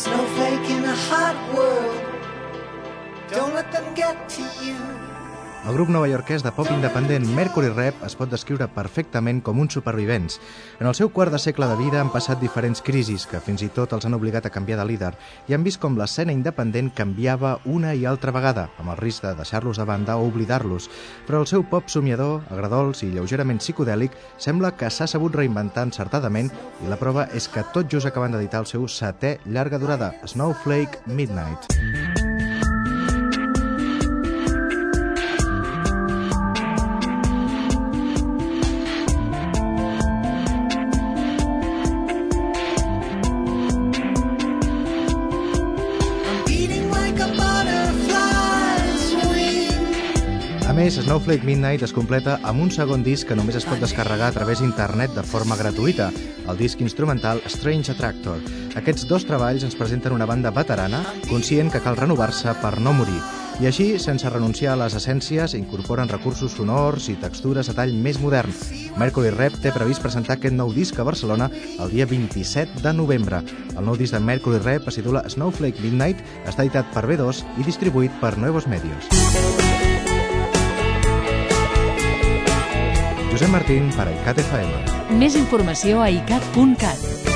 snowflake in a hot world. Don't let them get to you. El grup novaiorquès de pop independent Mercury Rev es pot descriure perfectament com uns supervivents. En el seu quart de segle de vida han passat diferents crisis que fins i tot els han obligat a canviar de líder i han vist com l'escena independent canviava una i altra vegada, amb el risc de deixar-los de banda o oblidar-los. Però el seu pop somiador, agradols i lleugerament psicodèlic sembla que s'ha sabut reinventar encertadament i la prova és que tot just acaben d'editar el seu 7è llarga durada, Snowflake Midnight. A més, Snowflake Midnight es completa amb un segon disc que només es pot descarregar a través d'internet de forma gratuïta, el disc instrumental Strange Attractor. Aquests dos treballs ens presenten una banda veterana, conscient que cal renovar-se per no morir. I així, sense renunciar a les essències, incorporen recursos sonors i textures a tall més modern. Mercury Rev té previst presentar aquest nou disc a Barcelona el dia 27 de novembre. El nou disc de Mercury Rev es titula Snowflake Midnight, està editat per B2 i distribuït per Nuevos Medios. Josep Martín per a ICAT FM. Més informació a icat.cat.